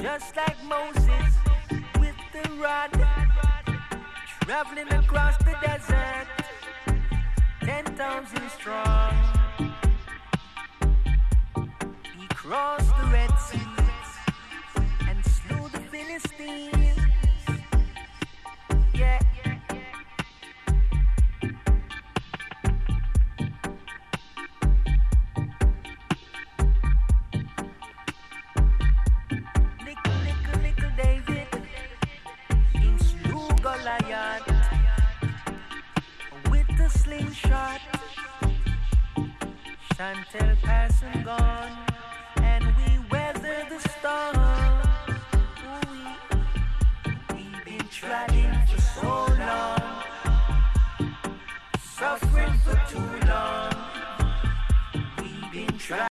Just like Moses with the rod, traveling across the desert, 10,000 strong. He crossed the Red Sea and slew the Philistines. Yeah. Little David, he slew Goliath with the slingshot. Chantel Parson gone, and we weather the storm. We've been trying for so long, suffering for too long. We've been trying.